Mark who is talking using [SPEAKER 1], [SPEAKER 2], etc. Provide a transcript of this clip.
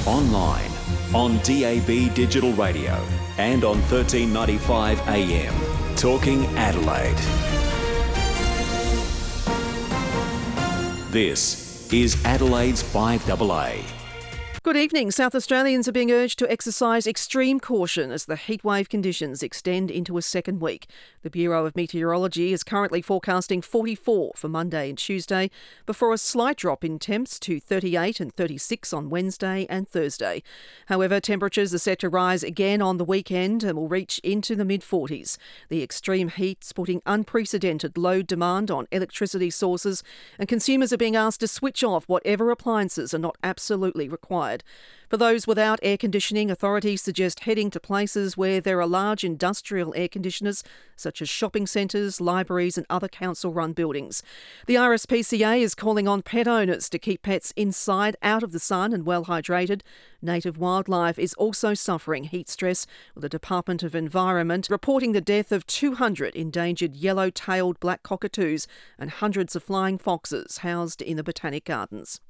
[SPEAKER 1] online, on DAB digital radio and on 1395 AM. Talking Adelaide. This is Adelaide's 5AA.
[SPEAKER 2] Good evening. South Australians are being urged to exercise extreme caution as the heatwave conditions extend into a second week. The Bureau of Meteorology is currently forecasting 44 for Monday and Tuesday, before a slight drop in temps to 38 and 36 on Wednesday and Thursday. However, temperatures are set to rise again on the weekend and will reach into the mid-40s. The extreme heat's putting unprecedented load demand on electricity sources, and consumers are being asked to switch off whatever appliances are not absolutely required. For those without air conditioning, authorities suggest heading to places where there are large industrial air conditioners, such as shopping centres, libraries and other council-run buildings. The RSPCA is calling on pet owners to keep pets inside, out of the sun and well hydrated. Native wildlife is also suffering heat stress, with the Department of Environment reporting the death of 200 endangered yellow-tailed black cockatoos and hundreds of flying foxes housed in the Botanic Gardens.